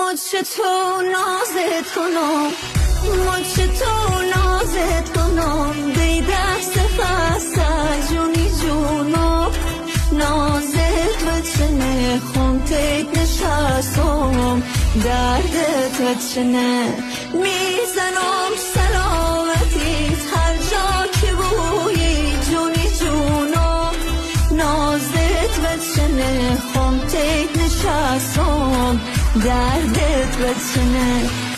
مچ تو نازت کنم مچ تو نازت کنم دی دست خسته جونی جونم نازت بچنه خون تیت نشستم دردت بچنه میزنم سلامتیت هر جا که بویی جونی جونم نازت بچنه خون تیت نشستم دردت بچنه